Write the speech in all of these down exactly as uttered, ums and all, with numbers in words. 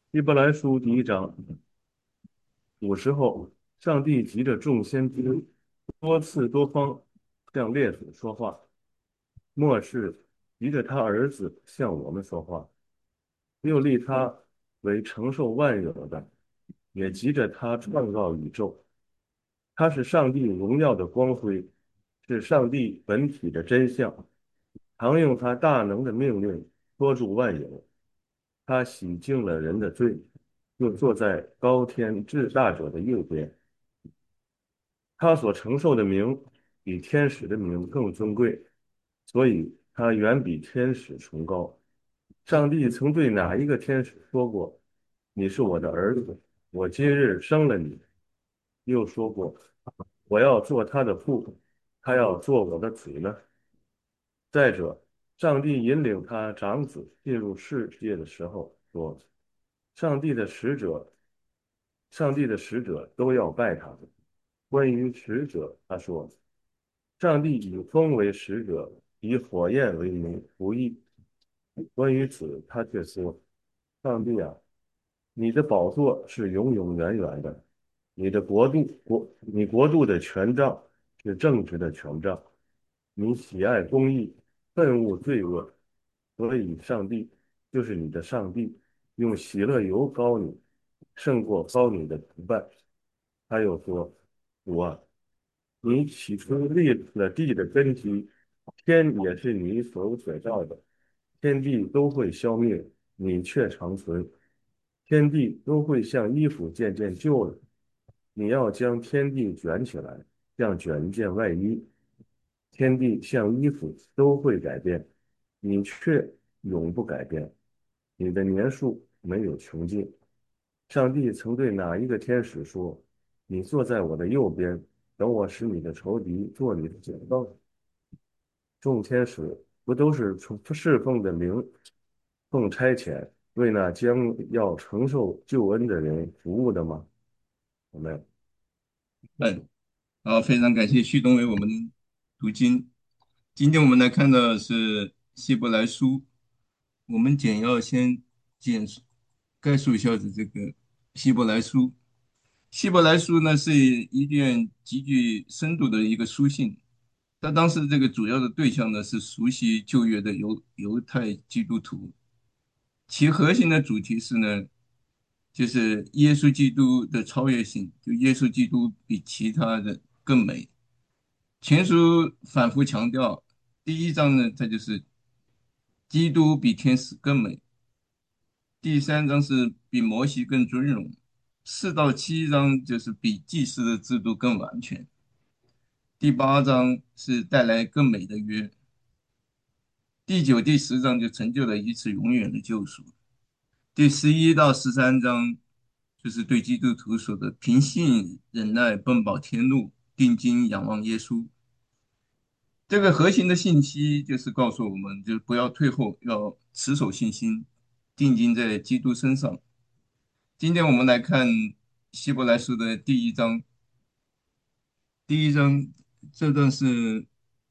希伯来书第一章，古时候，上帝急着众先知多次多方向列祖说话，末世急着他儿子向我们说话，又立他为承受万有的，也急着他创造宇宙。他是上帝荣耀的光辉，是上帝本体的真相，常用他大能的命令托住万有。他洗净了人的罪，又坐在高天至大者的右边。他所承受的名比天使的名更尊贵，所以他远比天使崇高。上帝曾对哪一个天使说过：“你是我的儿子，我今日生了你。”又说过：“我要做他的父，他要做我的子呢。”再者，上帝引领他长子进入世界的时候说：“上帝的使者，上帝的使者都要拜他。”关于使者，他说：“上帝以风为使者，以火焰为名服役。”关于子，他却说：“上帝啊，你的宝座是永永远远的，你的国度国，你国度的权杖是正直的权杖，你喜爱公义，恨恶罪恶，所以上帝就是你的上帝，用喜乐油膏你，胜过膏你的同伴。”他又说：“主啊，你起初立了地的根基，天也是你所所造的，天地都会消灭，你却长存；天地都会像衣服渐渐旧了，你要将天地卷起来，像卷一件外衣。天地像衣服都会改变，你却永不改变。你的年数没有穷尽。上帝曾对哪一个天使说：“你坐在我的右边，等我使你的仇敌做你的脚凳。”众天使不都是从侍奉的名，奉差遣，为那将要承受救恩的人服务的吗？我们嗯，好，非常感谢旭东为我们读经。今天我们来看的是希伯来书，我们简要先简述概述一下子这个希伯来书。希伯来书呢是一卷极具深度的一个书信，它当时这个主要的对象呢是熟悉旧约的犹犹太基督徒，其核心的主题是呢，就是耶稣基督的超越性，就耶稣基督比其他的更美。全书反复强调，第一章呢，它就是基督比天使更美；第三章是比摩西更尊荣；四到七章就是比祭司的制度更完全；第八章是带来更美的约；第九、第十章就成就了一次永远的救赎；第十一到十三章就是对基督徒说的凭信忍耐奔跑天路，定睛仰望耶稣。这个核心的信息就是告诉我们，就是不要退后，要持守信心，定睛在基督身上。今天我们来看希伯来书的第一章，第一章这段是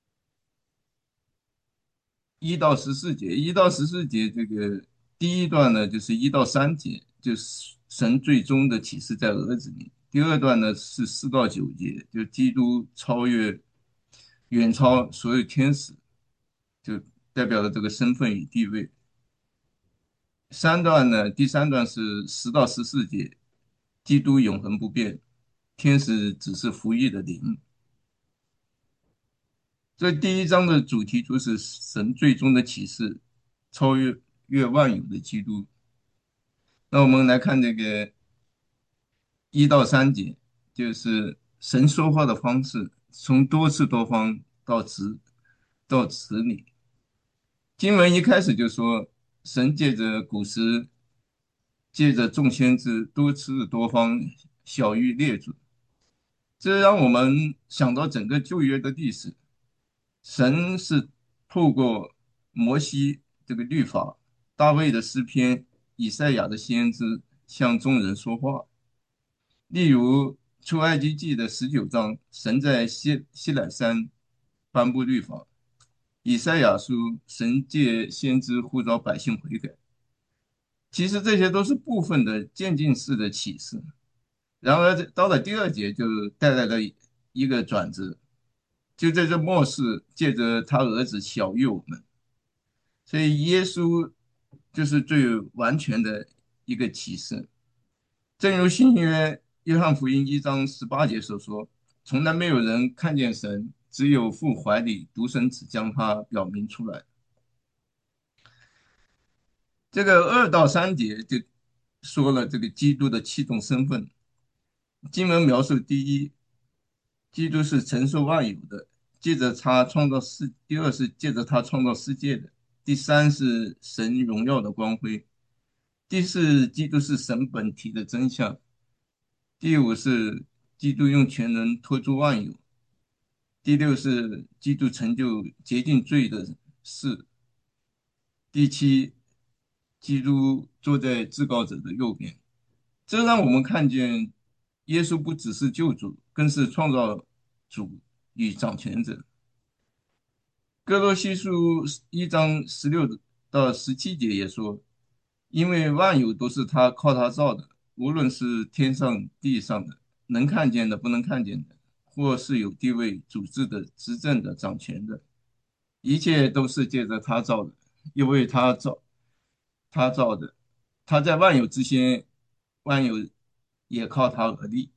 一到十四节，一到十四节这个第一段呢，就是一到三节，就是神最终的启示在儿子里。第二段呢是四到九节，就基督超越、远超所有天使，就代表了这个身份与地位。三段呢，第三段是十到十四节，基督永恒不变，天使只是服役的灵。这第一章的主题就是神最终的启示，超越越万有的基督。那我们来看这个一到三节，就是神说话的方式，从多次多方到子到子里。经文一开始就说，神借着古时，借着众先知多次多方晓谕列祖，这让我们想到整个旧约的历史。神是透过摩西这个律法、大卫的诗篇、以赛亚的先知向众人说话。例如出埃及记的十九章，神在西西乃山颁布律法；以赛亚书，神借先知呼召百姓悔改。 其实这些都是部分的渐进式的启示。然而到了第二节就带来了一个转折，就在这末世，借着他儿子小于我们，所以耶稣就是最完全的一个启示。正如新约约翰福音一章十八节所说：“从来没有人看见神，只有父怀里独生子将他表明出来。”这个二到三节就说了这个基督的七种身份。经文描述：第一，基督是承受万有的，借着他创造世；第二是借着他创造世界的；第三是神荣耀的光辉；第四，基督是神本体的真相；第五是基督用全能托住万有；第六是基督成就洁净罪的事；第七，基督坐在至高者的右边。这让我们看见，耶稣不只是救主，更是创造主与掌权者。哥罗西书一章十六到十七节也说：“因为万有都是他靠他造的，无论是天上地上的，能看见的，不能看见的，或是有地位、主治的、执政的、掌权的，一切都是借着他造的，因为他造他造的，他在万有之先，万有也靠他而立。”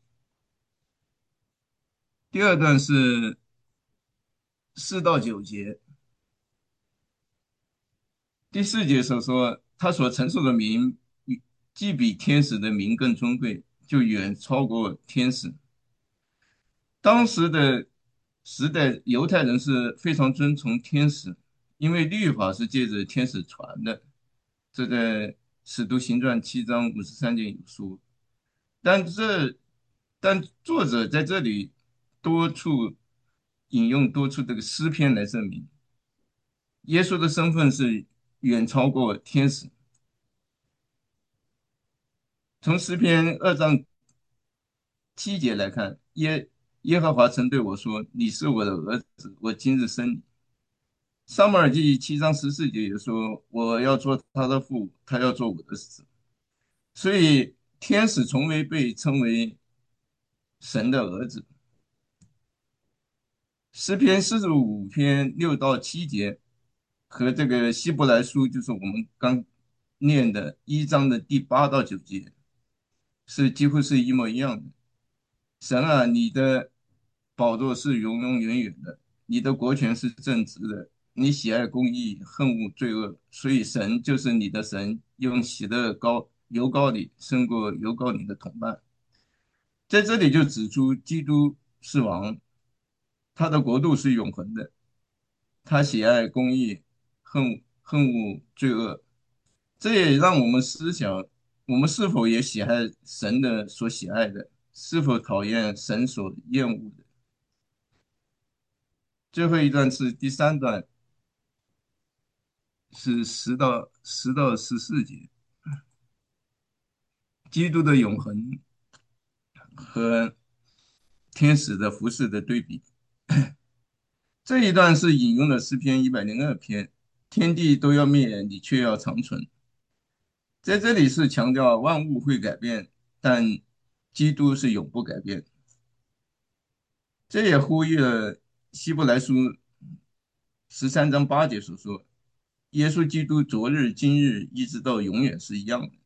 第二段是四到九节，第四节所说，他所承受的名，既比天使的名更尊贵，就远超过天使。当时的时代，犹太人是非常尊崇天使，因为律法是借着天使传的。这在《使徒行传》七章五十三节有说。但这但作者在这里多处引用多处这个诗篇来证明，耶稣的身份是远超过天使。从诗篇二章七节来看，耶耶和华曾对我说：“你是我的儿子，我今日生你。”撒母耳记七章十四节也说：“我要做他的父，他要做我的子。”所以天使从未被称为神的儿子。诗篇四十五篇六到七节和这个希伯来书，就是我们刚念的一章的第八到九节，是几乎是一模一样的。神啊，你的宝座是永永远远的，你的国权是正直的，你喜爱公义，恨恶罪恶，所以神就是你的神，用喜乐高油膏你胜过油膏你的同伴。在这里就指出基督是王，他的国度是永恒的，他喜爱公义，恨恨恶罪恶。这也让我们思想，我们是否也喜爱神的所喜爱的，是否讨厌神所厌恶的。最后一段是第三段，是十到十到十四节，基督的永恒和天使的服饰的对比。这一段是引用了诗篇一百零二篇，天地都要灭，你却要长存。在这里是强调万物会改变，但基督是永不改变。这也呼吁了希伯来书十三章八节所说：“耶稣基督昨日、今日一直到永远是一样的。”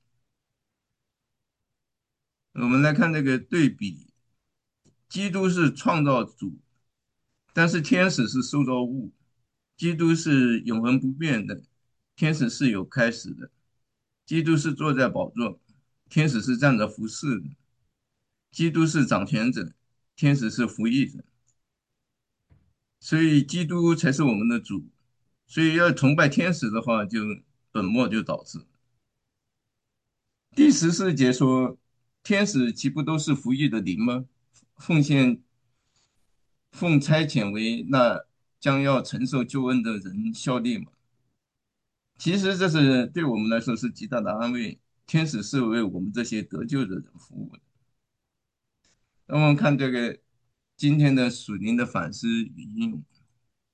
我们来看这个对比，基督是创造主，但是天使是受造物。基督是永恒不变的，天使是有开始的。基督是坐在宝座，天使是站着服侍的。基督是掌权者，天使是服役者。所以基督才是我们的主。所以要崇拜天使的话，就本末就倒置。第十四节说，天使岂不都是服役的灵吗？奉献奉差遣为那将要承受救恩的人效力嘛？其实这是对我们来说是极大的安慰。天使是为我们这些得救的人服务的。那我们看这个今天的属灵的反思语音，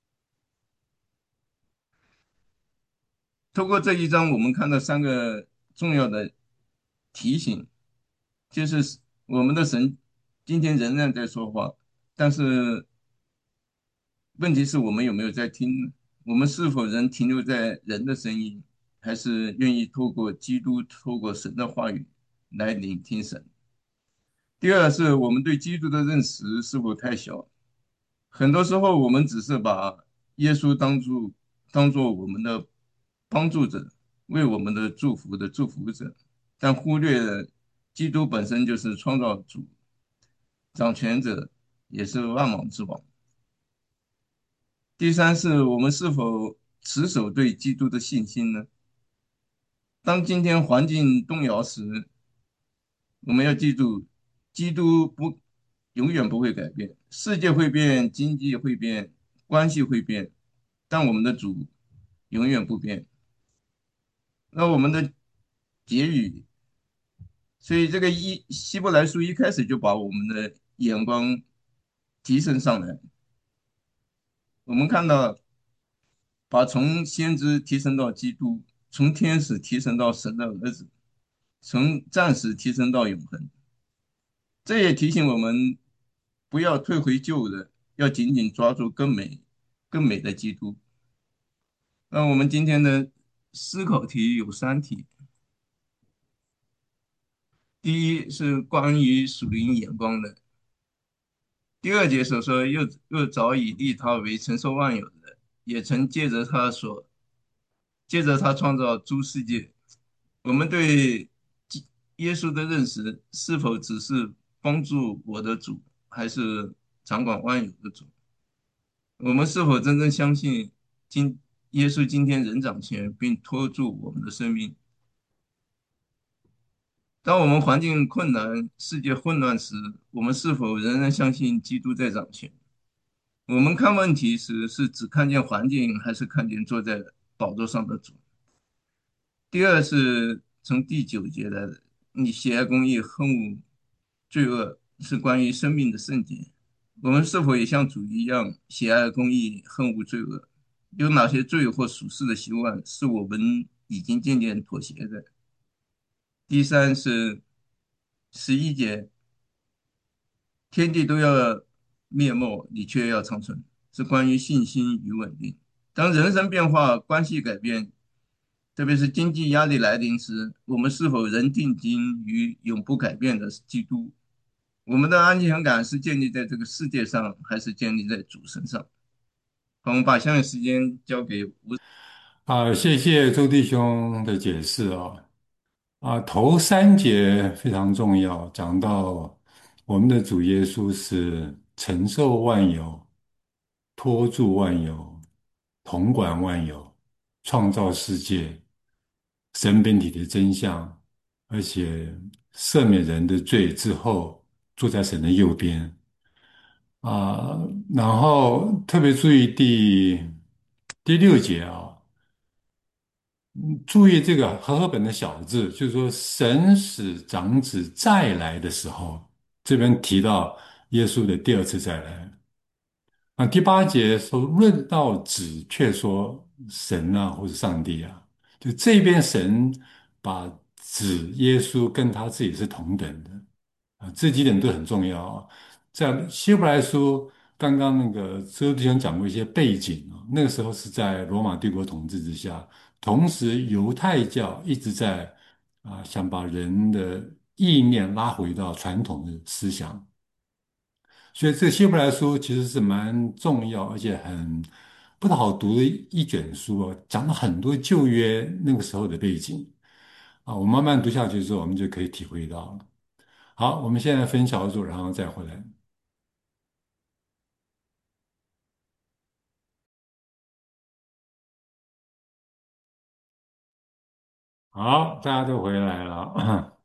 通过这一章，我们看到三个重要的提醒，就是我们的神今天仍然在说话，但是问题是我们有没有在听呢？我们是否仍停留在人的声音，还是愿意透过基督、透过神的话语来聆听神？第二是我们对基督的认识是否太小？很多时候我们只是把耶稣当作当做我们的帮助者，为我们的祝福的祝福者，但忽略了基督本身就是创造主、掌权者，也是万王之王。第三是我们是否持守对基督的信心呢？当今天环境动摇时，我们要记住，基督不永远不会改变，世界会变，经济会变，关系会变，但我们的主永远不变。那我们的结语，所以这个一希伯来书一开始就把我们的眼光提升上来。我们看到，把从先知提升到基督，从天使提升到神的儿子，从暂时提升到永恒。这也提醒我们不要退回旧的，要紧紧抓住更美、更美的基督。那我们今天的思考题有三题，第一是关于属灵眼光的，第二节所说又又早已立他为承受万有的，也曾借着他所借着他创造诸世界。我们对基耶稣的认识是否只是帮助我的主，还是掌管万有的主？我们是否真正相信今耶稣今天人掌权，并托住我们的生命？当我们环境困难、世界混乱时，我们是否仍然相信基督在掌权？我们看问题时是只看见环境，还是看见坐在宝座上的主？第二是从第九节来的，你喜爱公义，恨恶罪恶，是关于生命的圣洁。我们是否也像主一样喜爱公义，恨恶罪恶？有哪些罪或属世的习惯是我们已经渐渐妥协的？第三是十一节，天地都要灭没，你却要长存，是关于信心与稳定。当人生变化、关系改变，特别是经济压力来临时，我们是否仍定睛于永不改变的基督？我们的安全感是建立在这个世界上，还是建立在主身上？好，我们把下面时间交给吴。 啊，谢谢周弟兄的解释啊。啊，头三节非常重要，讲到我们的主耶稣是承受万有、托住万有、统管万有、创造世界、神本体的真相，而且赦免人的罪之后，坐在神的右边啊。然后特别注意第第六节啊。注意这个和合本的小字，就是说神使长子再来的时候，这边提到耶稣的第二次再来。啊，第八节说论到子，却说神啊，或者上帝啊，就这边神把子耶稣跟他自己是同等的。啊，这几点都很重要啊。在希伯来书，刚刚那个周弟兄讲过一些背景啊，那个时候是在罗马帝国统治之下，同时犹太教一直在啊想把人的意念拉回到传统的思想，所以这个希伯来书其实是蛮重要，而且很不太好读的一卷书哦，讲了很多旧约那个时候的背景啊。我慢慢读下去之后，我们就可以体会到了。好，我们现在分小组，然后再回来。好，大家都回来了。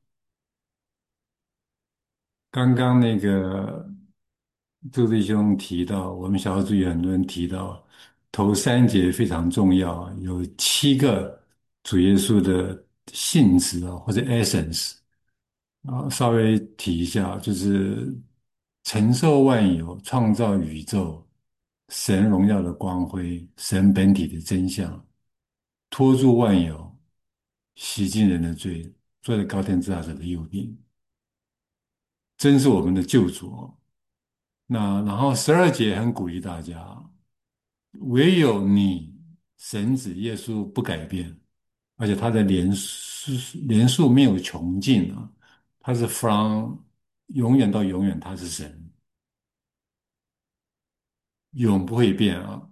刚刚那个朱弟兄提到，我们小组有很多人提到，头三节非常重要，有七个主耶稣的性质啊，或者 essence 啊，稍微提一下，就是承受万有，创造宇宙，神荣耀的光辉，神本体的真相，托住万有， 洗净人的罪，坐在高天之下者的右边，真是我们的救主哦。那然后十二节很鼓励大家，唯有你神子耶稣不改变，而且他的连数连数没有穷尽啊，他是 from 永远到永远，他是神，永不会变啊。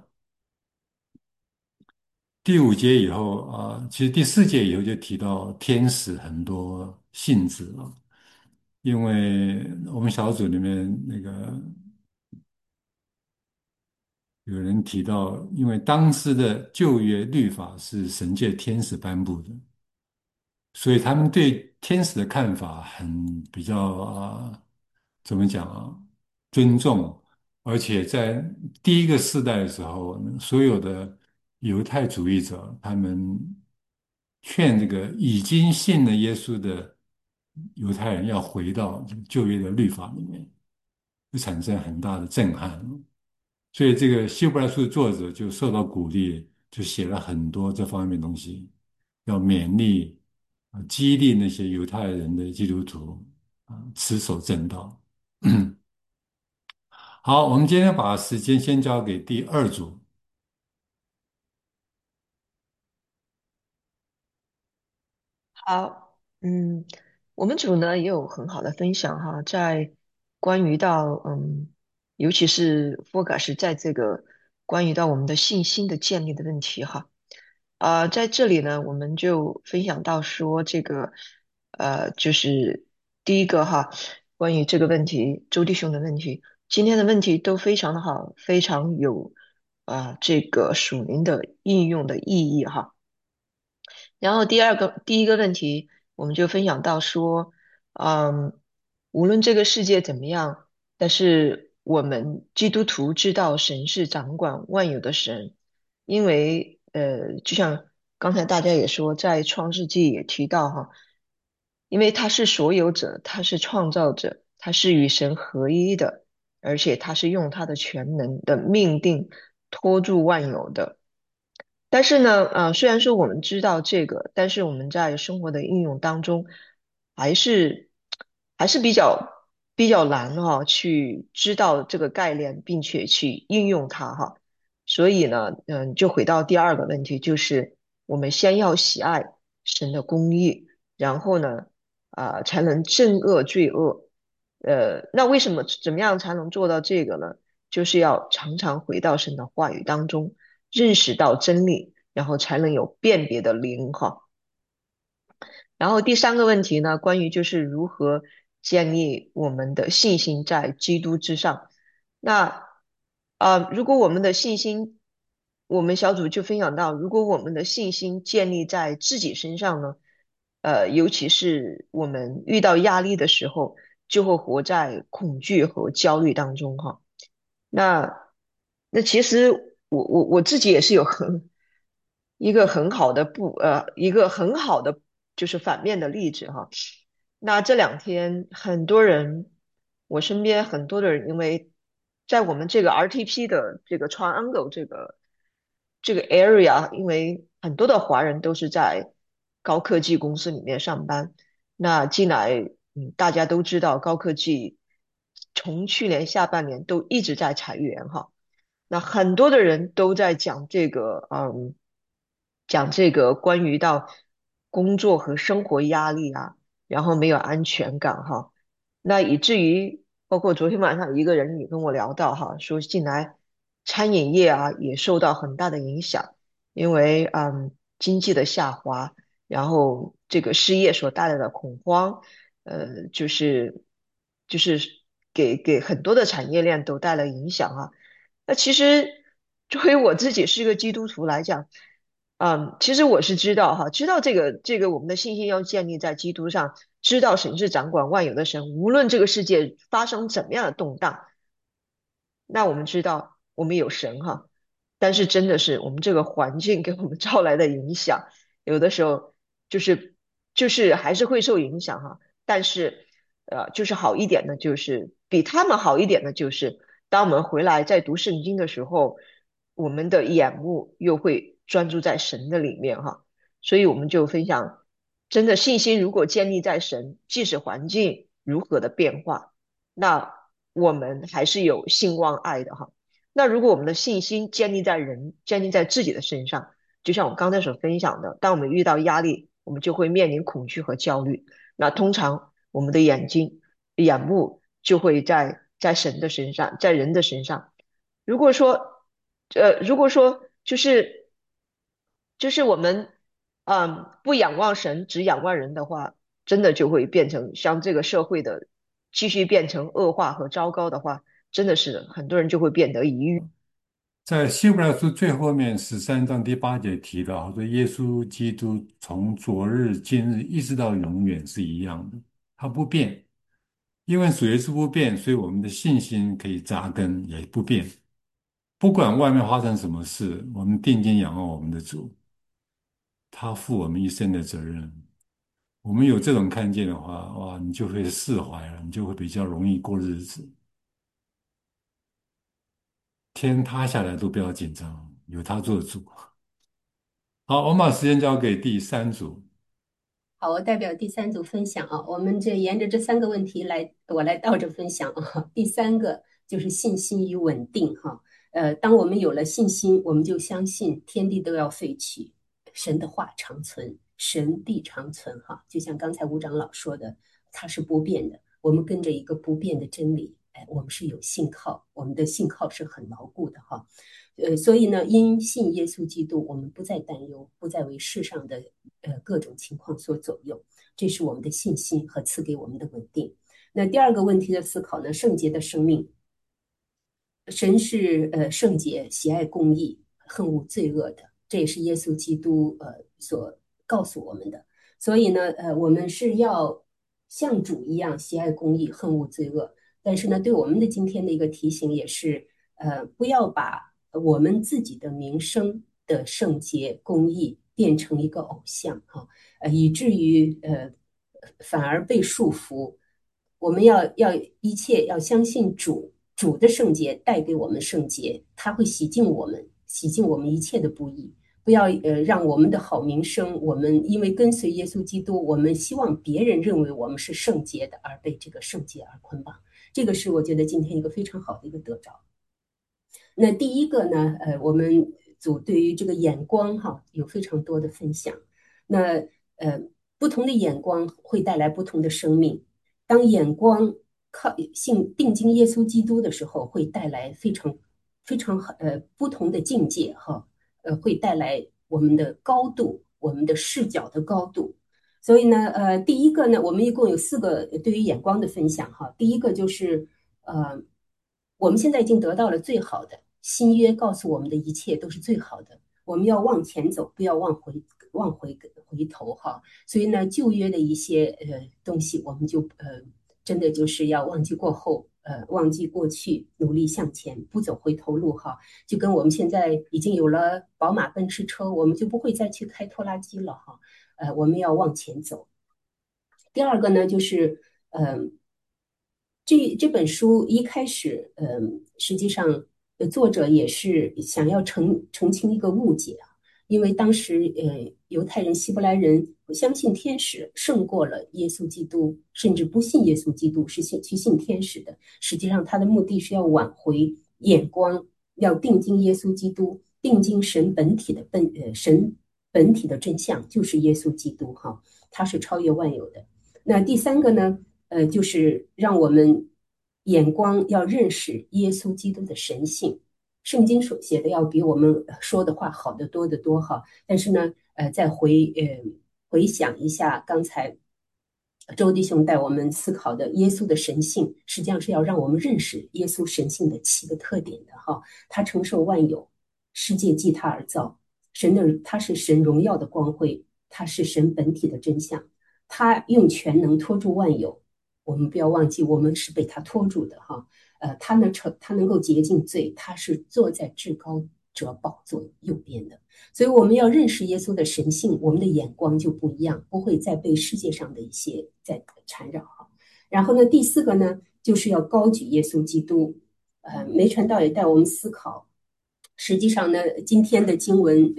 第五节以后啊，其实第四节以后就提到天使很多性质了，因为我们小组里面那个有人提到，因为当时的旧约律法是神界天使颁布的，所以他们对天使的看法很比较啊，怎么讲啊？尊重，而且在第一个世代的时候，所有的犹太主义者他们劝这个已经信了耶稣的犹太人要回到这个旧约的律法里面，会产生很大的震撼。所以这个希伯来书的作者就受到鼓励，就写了很多这方面的东西，要勉励啊，激励那些犹太人的基督徒啊，持守正道。好，我们今天把时间先交给第二组。 好，嗯，我们组呢也有很好的分享哈，在关于到嗯，尤其是 focus 在这个关于到我们的信心的建立的问题哈，啊、在这里呢，我们就分享到说这个呃，就是第一个哈，关于这个问题，周弟兄的问题，今天的问题都非常的好，非常有啊、这个属灵的应用的意义哈。然后第二个第一个问题，我们就分享到说，嗯，无论这个世界怎么样，但是我们基督徒知道神是掌管万有的神，因为呃，就像刚才大家也说，在创世纪也提到哈，因为他是所有者，他是创造者，他是与神合一的，而且他是用他的全能的命定托住万有的。但是呢，呃，虽然说我们知道这个，但是我们在生活的应用当中，还是还是比较比较难哈，去知道这个概念，并且去应用它哈。所以呢，嗯，就回到第二个问题，就是我们先要喜爱神的公义，然后呢，啊、才能正恶罪恶。呃，那为什么怎么样才能做到这个呢？就是要常常回到神的话语当中。认识到真理，然后才能有辨别的灵哈。然后第三个问题呢，关于就是如何建立我们的信心在基督之上。那啊、呃如果我们的信心，我们小组就分享到，如果我们的信心建立在自己身上呢，呃，尤其是我们遇到压力的时候，就会活在恐惧和焦虑当中哈。那那其实我我我自己也是有很一个很好的不呃一个很好的就是反面的例子哈。那这两天很多人，我身边很多的人，因为在我们这个 R T P 的这个 Triangle 这个这个 area，因为很多的华人都是在高科技公司里面上班，那进来，嗯，大家都知道高科技从去年下半年都一直在裁员哈。那很多的人都在讲这个，嗯，讲这个关于到工作和生活压力啊，然后没有安全感哈。那以至于包括昨天晚上一个人也跟我聊到哈，说进来餐饮业啊也受到很大的影响，因为嗯经济的下滑，然后这个失业所带来的恐慌，呃，就是就是给给很多的产业链都带来影响啊。那其实作为我自己是一个基督徒来讲，嗯，其实我是知道哈，知道这个这个我们的信心要建立在基督上，知道神是掌管万有的神，无论这个世界发生怎么样的动荡，那我们知道我们有神哈，但是真的是我们这个环境给我们招来的影响，有的时候就是就是还是会受影响哈。但是呃，就是好一点的，就是比他们好一点的，就是当我们回来再读圣经的时候，我们的眼目又会专注在神的里面哈。 所以我们就分享，真的信心如果建立在神，即使环境如何的变化，那我们还是有信望爱的哈。那如果我们的信心建立在人，建立在自己的身上，就像我刚才所分享的，当我们遇到压力，我们就会面临恐惧和焦虑。那通常我们的眼睛、眼目就会在在神的身上，在人的身上。如果说，呃，如果说就是就是我们，嗯，不仰望神，只仰望人的话，真的就会变成像这个社会的继续变成恶化和糟糕的话，真的是很多人就会变得抑郁。 在希伯来书最后面十三章第八节提到，说耶稣基督从昨日、今日一直到永远是一样的，他不变。因为主耶稣不变，所以我们的信心可以扎根，也不变。不管外面发生什么事，我们定睛仰望我们的主，他负我们一生的责任。我们有这种看见的话，哇，你就会释怀了，你就会比较容易过日子。天塌下来都不要紧张，有他做主。好，我们把时间交给第三组。 好，我代表第三组分享啊，我们这沿着这三个问题来，我来倒着分享啊。第三个就是信心与稳定哈。呃，当我们有了信心，我们就相信天地都要废去，神的话长存，神必长存哈。就像刚才吴长老说的，它是不变的，我们跟着一个不变的真理，哎，我们是有信靠，我们的信靠是很牢固的哈。呃，所以呢，因信耶稣基督，我们不再担忧，不再为世上的呃各种情况所左右，这是我们的信心和赐给我们的稳定。那第二个问题的思考呢，圣洁的生命，神是呃圣洁，喜爱公义，恨恶罪恶的，这也是耶稣基督呃所告诉我们的。所以呢，呃，我们是要像主一样喜爱公义，恨恶罪恶。但是呢，对我们的今天的一个提醒也是，呃，不要把我们自己的名声的圣洁、公义变成一个偶像哈，呃，以至于呃反而被束缚。我们要要一切要相信主，主的圣洁带给我们圣洁，他会洗净我们，洗净我们一切的不义。不要呃让我们的好名声，我们因为跟随耶稣基督，我们希望别人认为我们是圣洁的，而被这个圣洁而捆绑。这个是我觉得今天一个非常好的一个得着。那第一个呢，呃，我们组对于这个眼光哈有非常多的分享。那呃，不同的眼光会带来不同的生命。当眼光靠信定睛耶稣基督的时候，会带来非常非常呃不同的境界哈，呃，会带来我们的高度，我们的视角的高度。所以呢，呃，第一个呢，我们一共有四个对于眼光的分享哈。第一个就是，呃，我们现在已经得到了最好的，新约告诉我们的一切都是最好的，我们要往前走，不要往回往回回头哈。所以呢，旧约的一些呃东西，我们就呃真的就是要忘记过后，呃，忘记过去，努力向前，不走回头路哈。就跟我们现在已经有了宝马、奔驰车，我们就不会再去开拖拉机了哈。呃，我们要往前走。第二个呢，就是嗯、呃，这这本书一开始，嗯、呃，实际上呃作者也是想要澄澄清一个误解啊，因为当时呃犹太人、希伯来人相信天使胜过了耶稣基督，甚至不信耶稣基督，是信去信天使的。实际上他的目的是要挽回眼光，要定睛耶稣基督，定睛神本体的本呃神本体的真相，就是耶稣基督哈，他是超越万有的。那第三个呢？呃，就是让我们眼光要认识耶稣基督的神性。圣经所写的要比我们说的话好得多得多哈。但是呢，呃，再回呃回想一下刚才周弟兄带我们思考的耶稣的神性，实际上是要让我们认识耶稣神性的七个特点的哈。他承受万有，世界即他而造，神的他是神荣耀的光辉，他是神本体的真相，他用全能托住万有。我们不要忘记，我们是被他托住的哈。呃，他能成，他能够洁净罪，他是坐在至高者宝座右边的。所以我们要认识耶稣的神性，我们的眼光就不一样，不会再被世界上的一些在缠绕哈。然后呢，第四个呢，就是要高举耶稣基督。呃，梅传道也带我们思考，实际上呢，今天的经文，呃，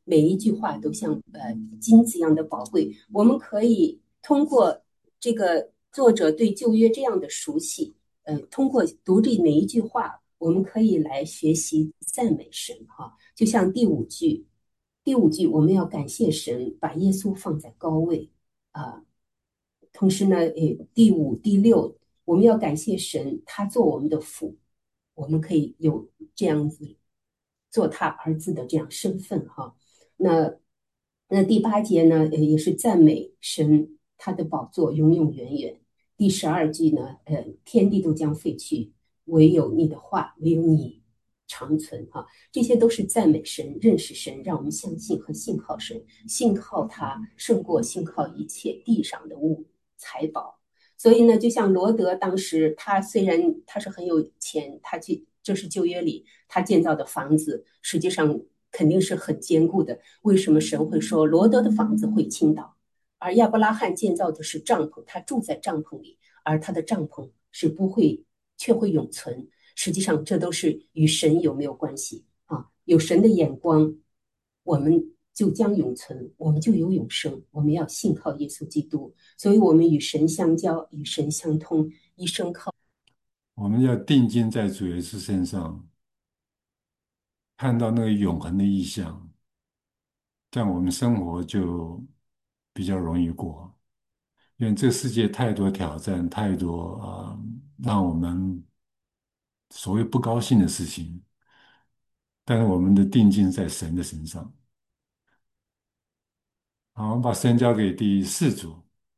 每一句话都像呃金子一样的宝贵。我们可以通过这个作者对旧约这样的熟悉，呃，通过读这每一句话，我们可以来学习赞美神哈。就像第五句，第五句我们要感谢神把耶稣放在高位啊、同时呢，呃，第五、第六，我们要感谢神，他做我们的父，我们可以有这样子做他儿子的这样身份哈。那那第八节呢，呃，也是赞美神，他的宝座永永远远。第十二句呢，呃，天地都将废去，唯有你的话，唯有你长存哈。这些都是赞美神、认识神，让我们相信和信靠神，信靠他胜过信靠一切地上的物财宝。所以呢，就像罗德当时，他虽然他是很有钱，他去这是旧约里他建造的房子，实际上肯定是很坚固的。为什么神会说罗德的房子会倾倒，而亚伯拉罕建造的是帐篷，他住在帐篷里，而他的帐篷是不会却会永存。实际上，这都是与神有没有关系啊？有神的眼光，我们就将永存，我们就有永生。我们要信靠耶稣基督，所以我们与神相交，与神相通，一生靠。 我们要定睛在主耶稣身上，看到那个永恒的意象，这样我们生活就比较容易过。因为这个世界太多挑战，太多啊、呃让我们所谓不高兴的事情，但是我们的定睛在神的身上。好，我们把时间交给第四组。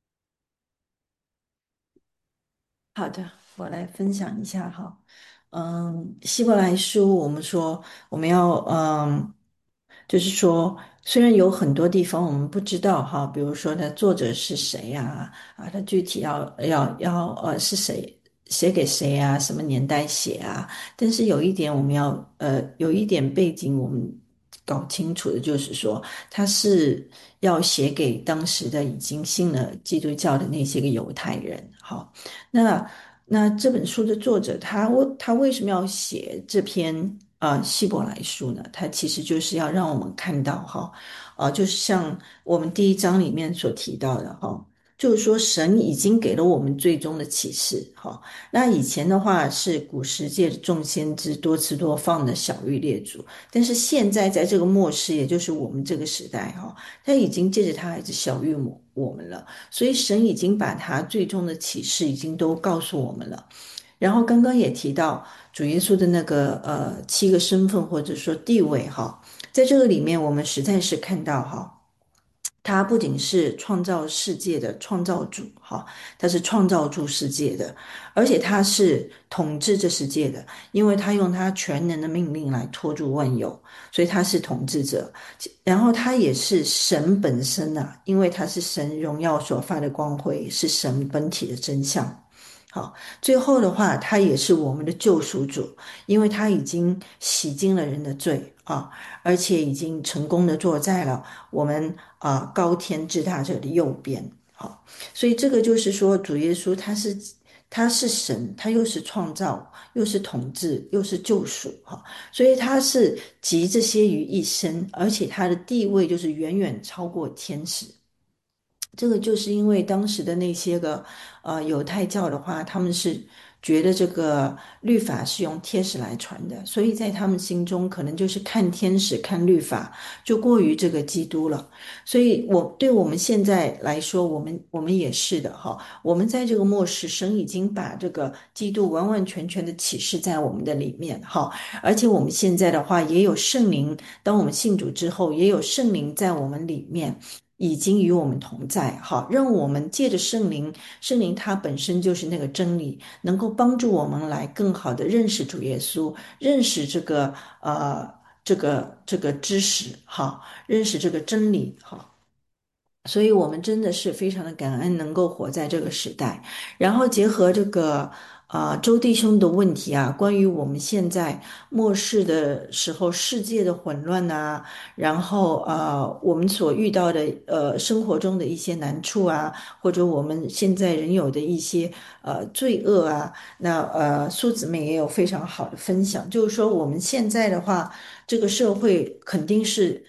好的，我来分享一下哈。嗯，希伯来书，我们说我们要嗯，就是说，虽然有很多地方我们不知道哈，比如说呢，作者是谁呀？啊，他具体要要要呃是谁写给谁啊？什么年代写啊？但是有一点我们要呃有一点背景我们搞清楚的，就是说他是要写给当时的已经信了基督教的那些个犹太人。好，那那这本书的作者他为他为什么要写这篇呃希伯来书呢？他其实就是要让我们看到哈，呃，就是像我们第一章里面所提到的哈。就是说，神已经给了我们最终的启示，哈。那以前的话是古时界的众先知多次多放的小玉列祖，但是现在在这个末世，也就是我们这个时代，哈，他已经借着他孩子小玉我我们了。所以神已经把他最终的启示已经都告诉我们了。然后刚刚也提到主耶稣的那个呃七个身份或者说地位哈，在这个里面我们实在是看到哈。他不仅是创造世界的创造主，哈，他是创造出世界的，而且他是统治这世界的，因为他用他全能的命令来托住万有，所以他是统治者。然后他也是神本身呐、因为他是神荣耀所发的光辉，是神本体的真相。好，最后的话，他也是我们的救赎主，因为他已经洗净了人的罪啊，而且已经成功的坐在了我们啊高天之大者的右边。好，所以这个就是说，主耶稣他是他是神，他又是创造，又是统治，又是救赎哈，所以他是集这些于一身，而且他的地位就是远远超过天使。这个就是因为当时的那些个呃犹太教的话，他们是觉得这个律法是用天使来传的，所以在他们心中可能就是看天使、看律法就过于这个基督了。所以我对我们现在来说，我们我们也是的哈。我们在这个末世，神已经把这个基督完完全全的启示在我们的里面哈，而且我们现在的话也有圣灵，当我们信主之后，也有圣灵在我们里面。已经与我们同在，好，让我们借着圣灵，圣灵它本身就是那个真理，能够帮助我们来更好的认识主耶稣，认识这个呃这个这个知识，好，认识这个真理，好。所以我们真的是非常的感恩，能够活在这个时代。然后结合这个呃周弟兄的问题啊，关于我们现在末世的时候世界的混乱啊，然后呃我们所遇到的呃生活中的一些难处啊，或者我们现在人有的一些呃罪恶啊，那呃苏姊妹也有非常好的分享，就是说我们现在的话，这个社会肯定是。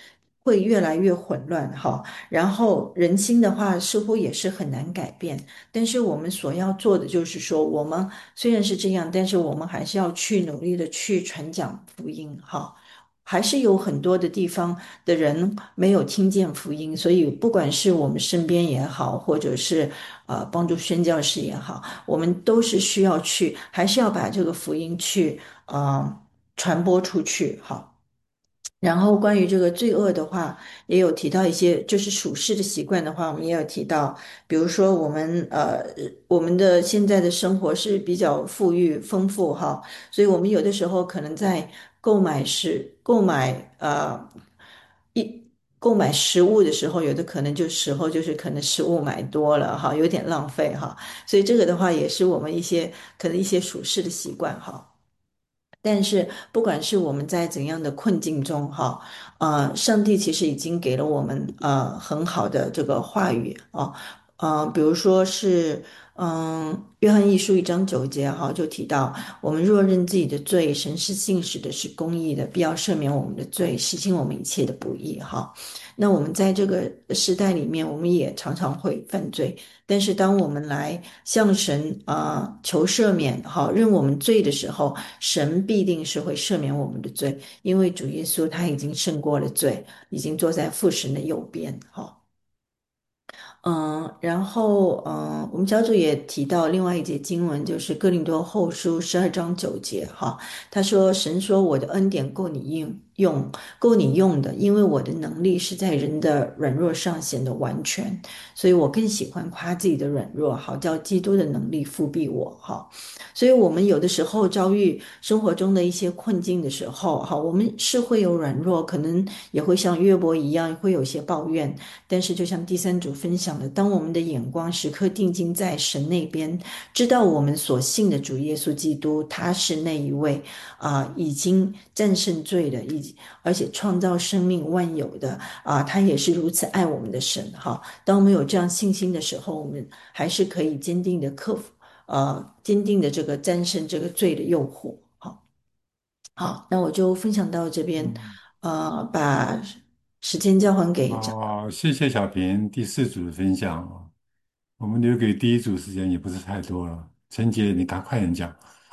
会越来越混乱哈。然后人心的话，似乎也是很难改变。但是我们所要做的就是说，我们虽然是这样，但是我们还是要去努力的去传讲福音哈。还是有很多的地方的人没有听见福音，所以不管是我们身边也好，或者是呃帮助宣教士也好，我们都是需要去，还是要把这个福音去呃传播出去哈。然后关于这个罪恶的话，也有提到一些，就是属世的习惯的话，我们也有提到，比如说我们呃我们的现在的生活是比较富裕丰富哈，所以我们有的时候可能在购买食购买呃一购买食物的时候，有的可能就时候就是可能食物买多了哈，有点浪费哈，所以这个的话也是我们一些可能一些属世的习惯哈。但是，不管是我们在怎样的困境中，哈，呃，上帝其实已经给了我们呃很好的这个话语啊，呃，比如说是，嗯，约翰一书一章九节哈，就提到我们若认自己的罪，神是信实的，是公义的，必要赦免我们的罪，洗清我们一切的不义哈。那我们在这个时代里面，我们也常常会犯罪。但是当我们来向神啊、呃求赦免，好认我们罪的时候，神必定是会赦免我们的罪，因为主耶稣他已经胜过了罪，已经坐在父神的右边，好。嗯，然后嗯，我们小组也提到另外一节经文，就是哥林多后书十二章九节哈，他说：“神说我的恩典够你用用，够你用的，因为我的能力是在人的软弱上显得完全，所以我更喜欢夸自己的软弱，好叫基督的能力复庇我哈。”所以，我们有的时候遭遇生活中的一些困境的时候，哈，我们是会有软弱，可能也会像约伯一样，会有些抱怨。但是，就像第三组分享的，当我们的眼光时刻定睛在神那边，知道我们所信的主耶稣基督，他是那一位啊、呃已经战胜罪的，以而且创造生命万有的啊、他也是如此爱我们的神哈。当我们有这样信心的时候，我们还是可以坚定的克服。呃，坚定的这个战胜这个罪的诱惑。好，好，那我就分享到这边， 嗯， 呃，把时间交还给张。 好，谢谢小平第四组的分享哦。我们留给第一组时间也不是太多了。陈杰，你赶快点讲。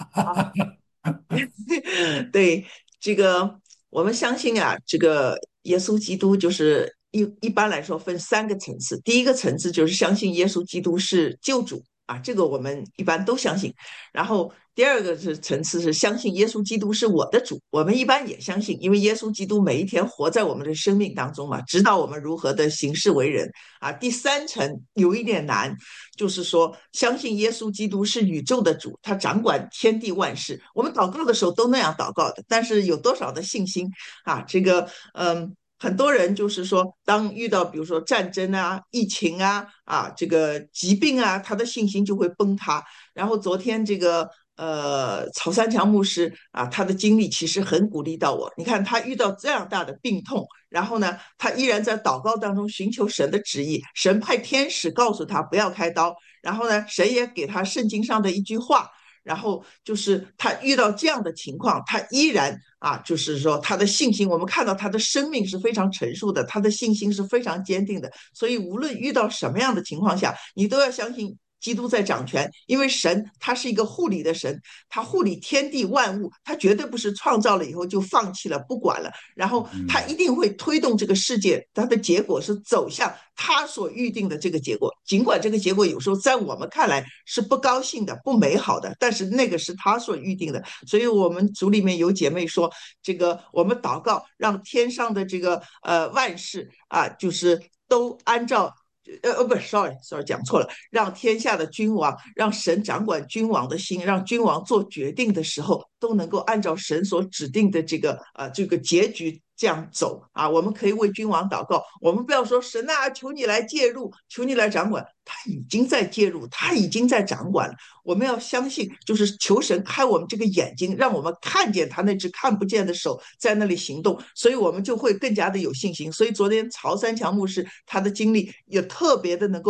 对，这个我们相信啊，这个耶稣基督就是一一般来说分三个层次。第一个层次就是相信耶稣基督是救主啊，这个我们一般都相信。然后第二个是层次是相信耶稣基督是我的主，我们一般也相信，因为耶稣基督每一天活在我们的生命当中嘛，指导我们如何的行事为人啊。第三层有一点难，就是说相信耶稣基督是宇宙的主，他掌管天地万事。我们祷告的时候都那样祷告的，但是有多少的信心啊？这个嗯。很多人就是说，当遇到比如说战争啊、疫情啊、啊这个疾病啊，他的信心就会崩塌。然后昨天这个呃曹三强牧师啊，他的经历其实很鼓励到我。你看他遇到这样大的病痛，然后呢，他依然在祷告当中寻求神的旨意，神派天使告诉他不要开刀，然后呢，神也给他圣经上的一句话。然后就是他遇到这样的情况，他依然啊，就是说他的信心，我们看到他的生命是非常陈述的，他的信心是非常坚定的。所以无论遇到什么样的情况下，你都要相信基督在掌权，因为神他是一个护理的神，他护理天地万物，他绝对不是创造了以后就放弃了不管了，然后他嗯一定会推动这个世界，它的结果是走向他所预定的这个结果。尽管这个结果有时候在我们看来是不高兴的、不美好的，但是那个是他所预定的。所以我们组里面有姐妹说，这个我们祷告，让天上的这个呃万事啊，就是都按照。呃呃，不是，sorry，sorry，讲错了。让天下的君王，让神掌管君王的心，让君王做决定的时候，都能够按照神所指定的这个呃这个结局这样走啊。我们可以为君王祷告，我们不要说神啊，求你来介入，求你来掌管，他已经在介入，他已经在掌管了。我们要相信，就是求神开我们这个眼睛，让我们看见他那只看不见的手在那里行动，所以我们就会更加的有信心。所以昨天曹三强牧师他的经历也特别的能够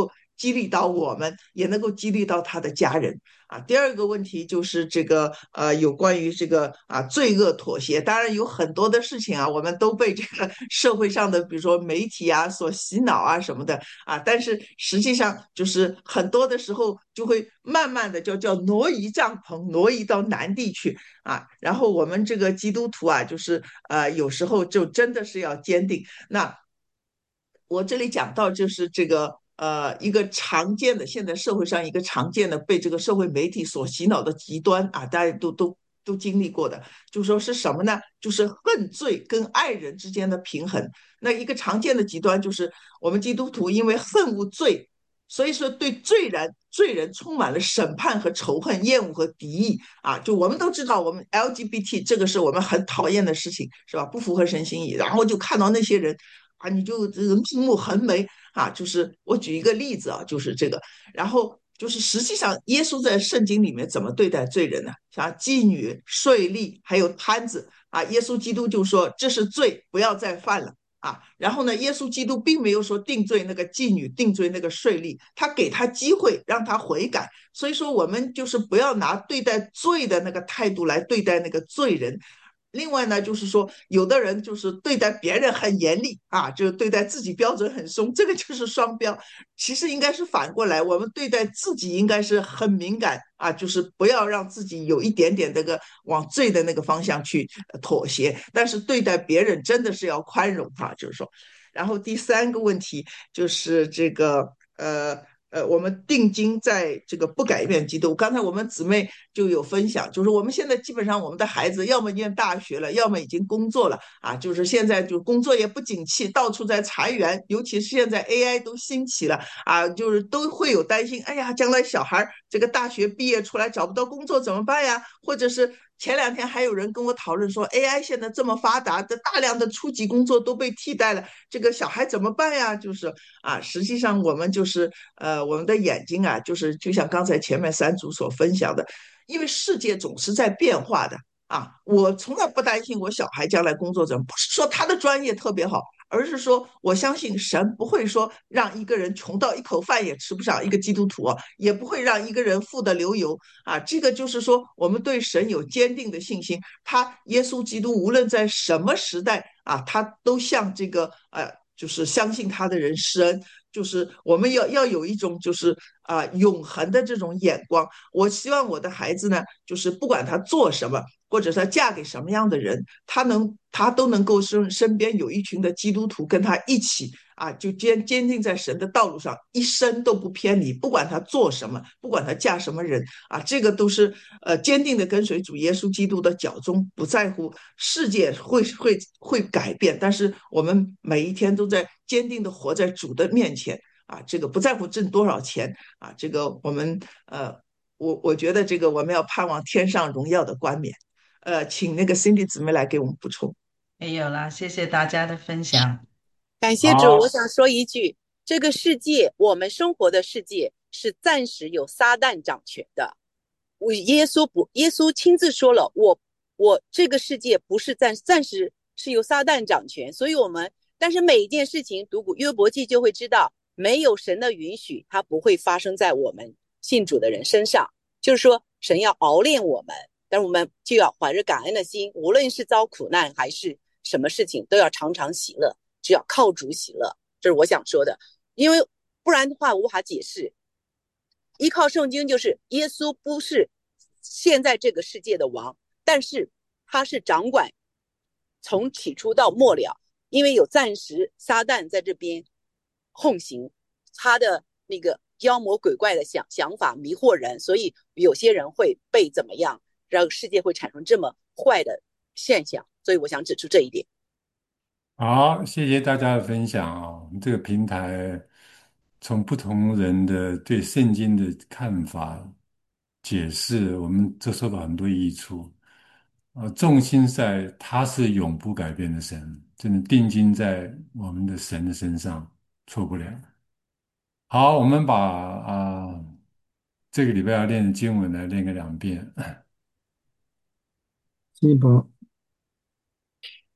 激励到我们，也能够激励到他的家人。啊，第二个问题就是这个呃，有关于这个啊罪恶妥协。当然有很多的事情啊，我们都被这个社会上的比如说媒体啊所洗脑啊什么的啊，但是实际上就是很多的时候就会慢慢的就叫挪移帐篷，挪移到南地去啊。然后我们这个基督徒啊，就是呃有时候就真的是要坚定。那我这里讲到就是这个呃一个常见的现在社会上一个常见的被这个社会媒体所洗脑的极端啊，大家都都都经历过的，就说是什么呢？就是恨罪跟爱人之间的平衡。那一个常见的极端就是我们基督徒因为恨恶罪，所以说对罪人罪人充满了审判和仇恨、厌恶和敌意啊！就我们都知道，我们 L G B T 这个是我们很讨厌的事情，是吧？不符合神心意，然后就看到那些人啊，你就这个怒目横眉啊！就是我举一个例子啊，就是这个，然后就是实际上耶稣在圣经里面怎么对待罪人呢？像妓女、税吏还有摊子啊，耶稣基督就说这是罪，不要再犯了。啊，然后呢，耶稣基督并没有说定罪那个妓女，定罪那个税吏，他给他机会让他悔改。所以说，我们就是不要拿对待罪的那个态度来对待那个罪人。另外呢，就是说，有的人就是对待别人很严厉啊，就对待自己标准很松，这个就是双标。其实应该是反过来，我们对待自己应该是很敏感啊，就是不要让自己有一点点这个往罪的那个方向去妥协，但是对待别人真的是要宽容哈、啊，就是说。然后第三个问题就是这个呃。呃，我们定睛在这个不改变基督。刚才我们姊妹就有分享，就是我们现在基本上我们的孩子要么念大学了，要么已经工作了啊，就是现在就工作也不景气，到处在裁员，尤其是现在 A I 都兴起了啊，就是都会有担心，哎呀，将来小孩这个大学毕业出来找不到工作怎么办呀？或者是前两天还有人跟我讨论说，A I 现在这么发达，这大量的初级工作都被替代了，这个小孩怎么办呀？就是啊，实际上我们就是呃，我们的眼睛啊，就是就像刚才前面三组所分享的，因为世界总是在变化的啊，我从来不担心我小孩将来工作怎么，不是说他的专业特别好，而是说我相信神不会说让一个人穷到一口饭也吃不上，一个基督徒啊，也不会让一个人富得流油啊。这个就是说，我们对神有坚定的信心。他耶稣基督无论在什么时代啊，他都向这个呃，就是相信他的人施恩。就是我们要要有一种就是啊、呃、永恒的这种眼光。我希望我的孩子呢，就是不管他做什么，或者他嫁给什么样的人，他能他都能够身身边有一群的基督徒跟他一起啊，就坚坚定在神的道路上，一生都不偏离，不管他做什么，不管他嫁什么人啊，这个都是呃坚定的跟随主耶稣基督的脚踪，不在乎世界会会会改变，但是我们每一天都在坚定的活在主的面前啊，这个不在乎挣多少钱啊，这个我们呃，我我觉得这个我们要盼望天上荣耀的冠冕。呃，请那个 Cindy 姊妹来给我们补充。 没有啦，谢谢大家的分享。 感谢主，我好， 想说一句：这个世界，我们生活的世界是暂时有撒旦掌权的。我耶稣不，耶稣亲自说了，我我这个世界不是暂暂时是由撒旦掌权，所以我们但是每一件事情读古约伯记就会知道，没有神的允许，它不会发生在我们信主的人身上。就是说，神要熬炼我们，但是我们就要怀着感恩的心，无论是遭苦难还是什么事情，都要常常喜乐，只要靠主喜乐。这是我想说的，因为不然的话无法解释。依靠圣经就是耶稣不是现在这个世界的王，但是他是掌管从起初到末了，因为有暂时撒旦在这边横行，他的那个妖魔鬼怪的想想法迷惑人，所以有些人会被怎么样，让世界会产生这么坏的现象，所以我想指出这一点。 好，谢谢大家的分享啊！我们这个平台从不同人的对圣经的看法、解释，我们这受到很多益处。呃，重心在他是永不改变的神，真的定睛在我们的神的身上，错不了。好，我们把啊、这个礼拜要练的经文来练个两遍。 西伯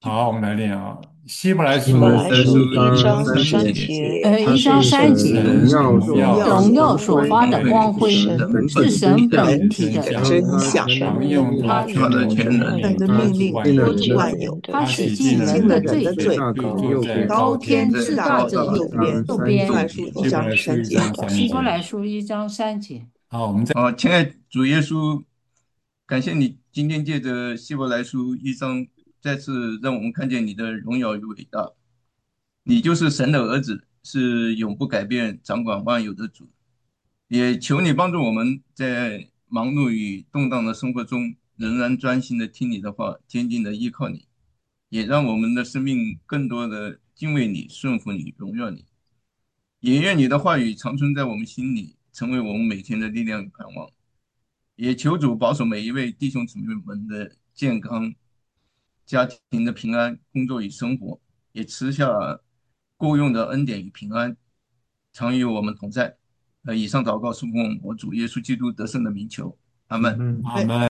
好，我们来念啊，《希伯来书》 希伯来书一一章章三节节， 呃，一章三节， 神荣耀荣耀所所发的光辉神是神本体的的真真相， 常用他他的全能神的命令多出万有， 他洗洗净人的罪罪， 就在高天至至大者右边， 右边。 希伯来书一章三节。 希伯来书一章三节。 好，我们再好，亲爱的主耶稣，感谢你今天借着希伯来书一章，再次让我们看见你的荣耀与伟大。你就是神的儿子，是永不改变、掌管万有的主。也求你帮助我们在忙碌与动荡的生活中，仍然专心的听你的话，坚定的依靠你，也让我们的生命更多的敬畏你、顺服你、荣耀你。也愿你的话语长存在我们心里，成为我们每天的力量与盼望。也求主保守每一位弟兄姊妹们的健康、家庭的平安、工作与生活，也赐下够用的恩典与平安，常与我们同在。呃，以上祷告是奉我主耶稣基督得胜的名求，阿门。 阿门。